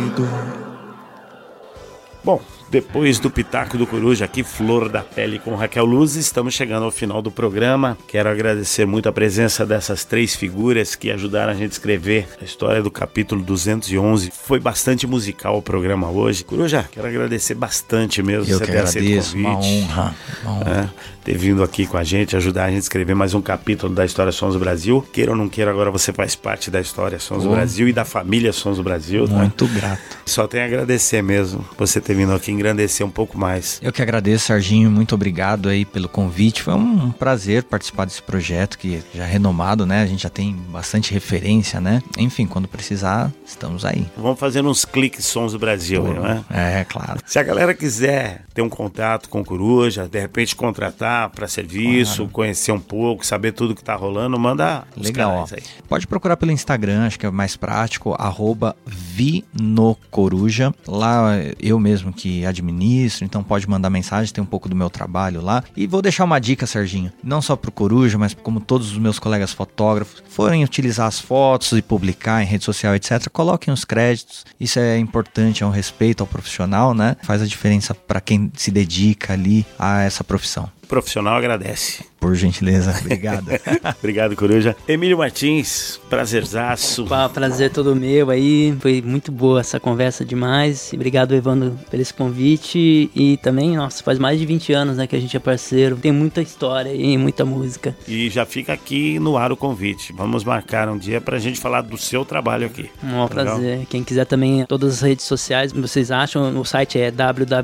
Bom, depois do Pitaco do Coruja aqui, Flor da Pele com Raquel Luz, estamos chegando ao final do programa. Quero agradecer muito a presença dessas três figuras que ajudaram a gente a escrever a história do capítulo 211. Foi bastante musical o programa hoje. Coruja, quero agradecer bastante mesmo. Eu que agradeço, uma honra. Ter vindo aqui com a gente, ajudar a gente a escrever mais um capítulo da História Sons do Brasil. Queira ou não queira, agora você faz parte da História Sons do Brasil e da família Sons do Brasil. Muito grato. Só tenho a agradecer mesmo você ter vindo aqui engrandecer um pouco mais. Eu que agradeço, Serginho, muito obrigado aí pelo convite. Foi um prazer participar desse projeto que já é renomado, né? A gente já tem bastante referência, né? Enfim, quando precisar, estamos aí. Vamos fazer uns cliques Sons do Brasil, não é? É, claro. Se a galera quiser ter um contato com o Coruja, de repente contratar para serviço, claro, conhecer um pouco, saber tudo que tá rolando, manda os canais aí. Pode procurar pelo Instagram, acho que é mais prático, @vinocoruja. Lá eu mesmo que administro, então pode mandar mensagem, tem um pouco do meu trabalho lá. E vou deixar uma dica, Serginho, não só pro Coruja, mas como todos os meus colegas fotógrafos forem utilizar as fotos e publicar em rede social, etc., coloquem os créditos. Isso é importante, é um respeito ao profissional, né? Faz a diferença para quem se dedica ali a essa profissão. O profissional agradece. Por gentileza, obrigado. Obrigado, Coruja. Emílio Martins, prazerzaço. Prazer todo meu aí, foi muito boa essa conversa demais. Obrigado, Evandro, por esse convite. E também, nossa, faz mais de 20 anos, né, que a gente é parceiro. Tem muita história e muita música. E já fica aqui no ar o convite. Vamos marcar um dia pra gente falar do seu trabalho aqui. Um prazer. Quem quiser também, todas as redes sociais, vocês acham, o site é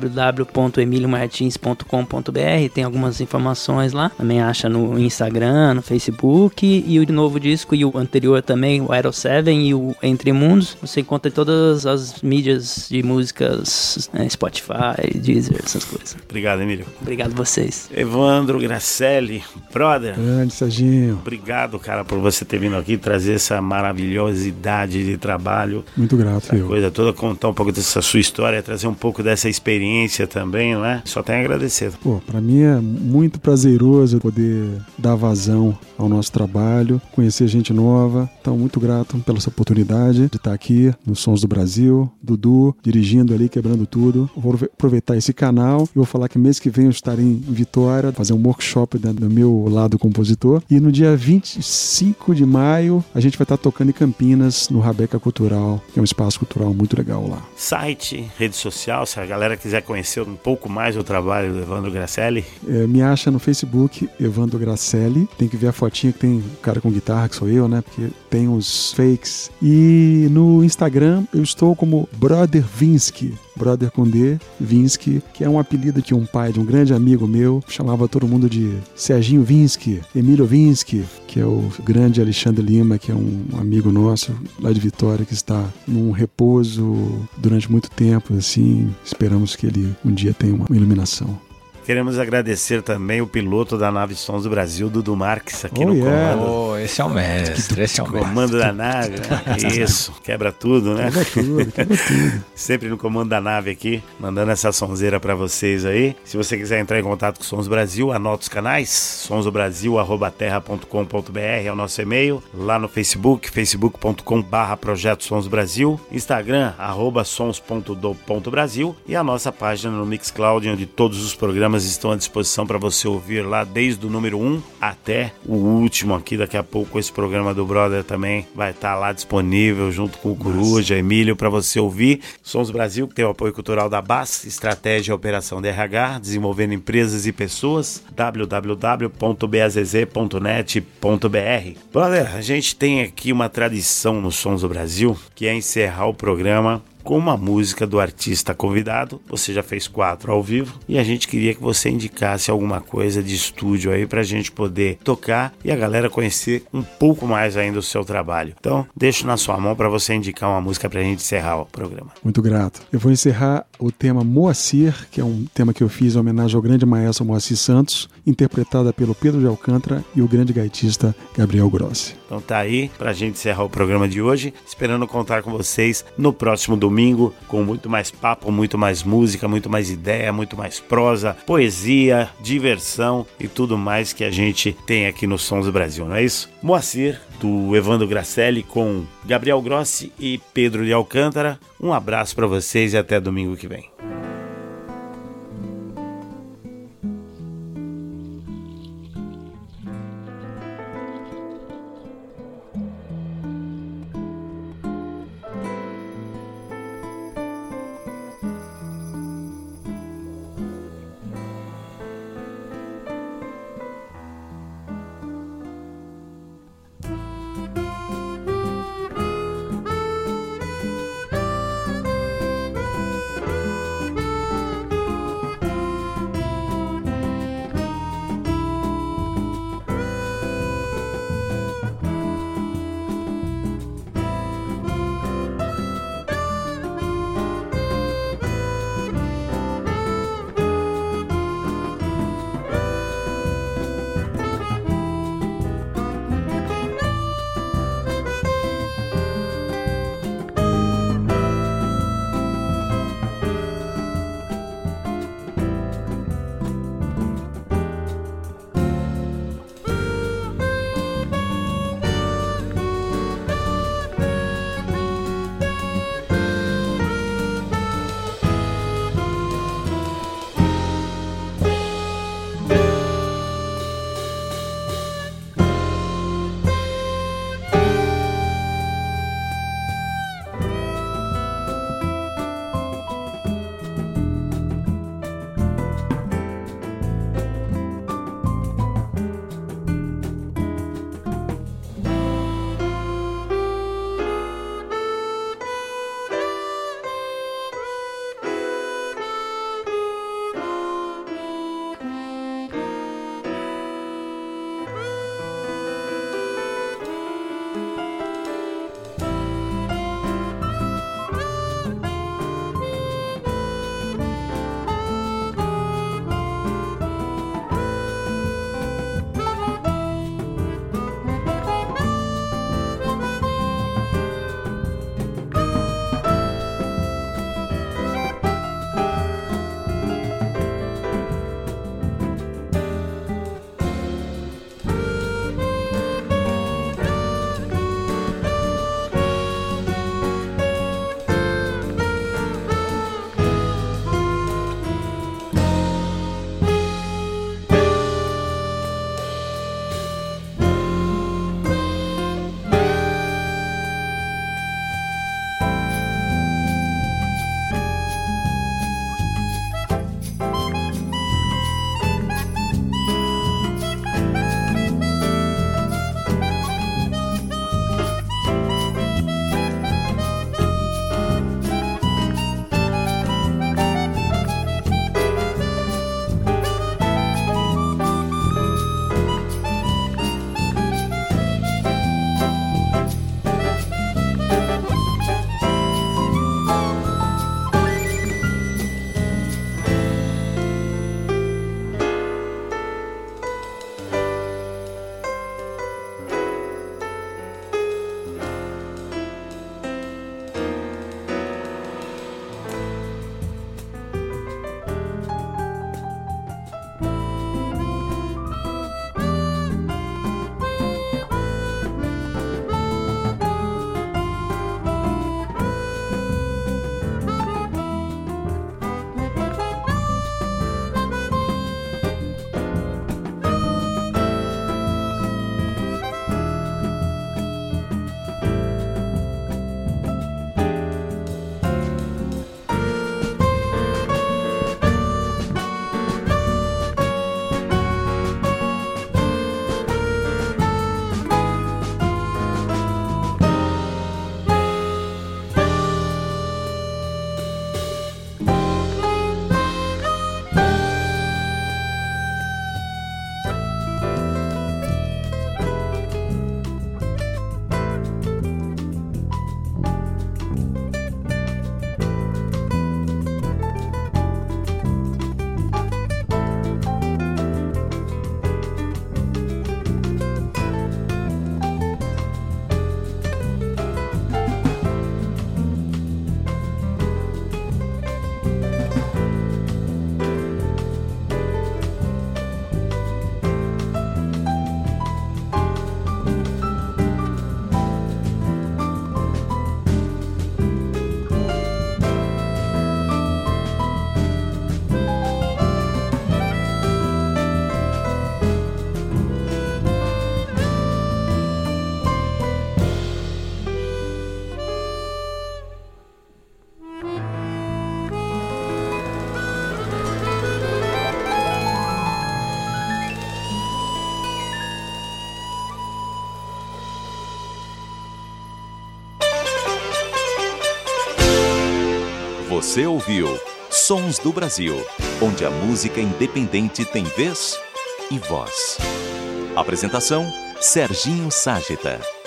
www.emiliomartins.com.br, tem algumas informações lá. Também acha no Instagram, no Facebook, e o novo disco e o anterior também, o Aero 7 e o Entre Mundos, você encontra em todas as mídias de músicas, né, Spotify, Deezer, essas coisas. Obrigado, Emílio. Obrigado vocês. Evandro Gracelli, brother. Grande, Serginho. Obrigado, cara, por você ter vindo aqui trazer essa maravilhosidade de trabalho. Muito grato, eu. Coisa toda, contar um pouco dessa sua história, trazer um pouco dessa experiência também, não é? Só tenho a agradecer. Pô, pra mim é muito prazeroso poder dar vazão ao nosso trabalho, conhecer gente nova. Então, muito grato pela essa oportunidade de estar aqui nos Sons do Brasil, Dudu, dirigindo ali, quebrando tudo. Vou aproveitar esse canal e vou falar que mês que vem eu estarei em Vitória, fazer um workshop do meu lado compositor. E no dia 25 de maio, a gente vai estar tocando em Campinas, no Rabeca Cultural, que é um espaço cultural muito legal lá. Site, rede social, se a galera quiser conhecer um pouco mais o trabalho do Evandro Gracelli. Me acha no Facebook, Evandro Gracelli. Tem que ver a fotinha que tem o cara com guitarra, que sou eu, né? Porque tem os fakes. E no Instagram eu estou como Brother Vinsky. Brother com D, Vinsky, que é um apelido que um pai de um grande amigo meu chamava todo mundo de Serginho Vinsky, Emílio Vinsky, que é o grande Alexandre Lima, que é um amigo nosso lá de Vitória, que está num repouso durante muito tempo, assim, esperamos que ele um dia tenha uma iluminação. Queremos agradecer também o piloto da nave Sons do Brasil, Dudu Marques, aqui no comando. Esse é o mestre, esse é o mestre. Comando da nave, né? Isso, quebra tudo, né? Quebra tudo. Sempre no comando da nave aqui, mandando essa sonzeira pra vocês aí. Se você quiser entrar em contato com Sons do Brasil, anota os canais, sonsdobrasil@terra.com.br é o nosso e-mail. Lá no Facebook, facebook.com/Projeto Sons do Brasil, Instagram, @sons.do.brasil e a nossa página no Mixcloud, onde todos os programas estão à disposição para você ouvir lá, desde o número 1 até o último aqui. Daqui a pouco esse programa do Brother também vai estar lá disponível junto com o Coruja, Emílio, para você ouvir. Sons Brasil, que tem o apoio cultural da BAS, Estratégia e Operação DRH, desenvolvendo empresas e pessoas, www.bazz.net.br. Brother, a gente tem aqui uma tradição no Sons do Brasil, que é encerrar o programa com uma música do artista convidado. Você já fez 4 ao vivo e a gente queria que você indicasse alguma coisa de estúdio aí pra gente poder tocar e a galera conhecer um pouco mais ainda o seu trabalho. Então, deixo na sua mão pra você indicar uma música pra gente encerrar o programa. Muito grato. Eu vou encerrar o tema Moacir, que é um tema que eu fiz em homenagem ao grande maestro Moacir Santos, interpretada pelo Pedro de Alcântara e o grande gaitista Gabriel Grossi. Então tá aí pra gente encerrar o programa de hoje, esperando contar com vocês no próximo domingo, com muito mais papo, muito mais música, muito mais ideia, muito mais prosa, poesia, diversão e tudo mais que a gente tem aqui no Sons do Brasil, não é isso? Moacir, do Evandro Gracelli, com Gabriel Grossi e Pedro de Alcântara. Um abraço pra vocês e até domingo que vem. Você ouviu Sons do Brasil, onde a música independente tem vez e voz. Apresentação: Serginho Ságeta.